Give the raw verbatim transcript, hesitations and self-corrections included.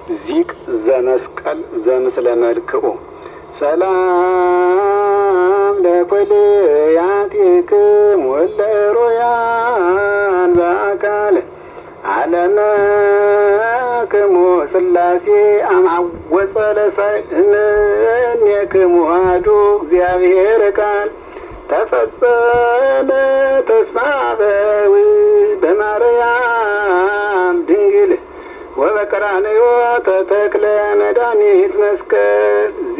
ዚቅ ዘመስቀል ዘምስለ መልክዑ ሰላም ለኩልያቲክሙ ለሮያን በአካል ዓለመክሙ ሥላሴ አማወፀ ለሳይምኔክሙ አሐዱ እግዚአብሔር ቃል ተፈጸመ ተስፋ በዊ በማርያም ድንግል ወበቀራንዮ ተተክለ መድኃኒት መስቀል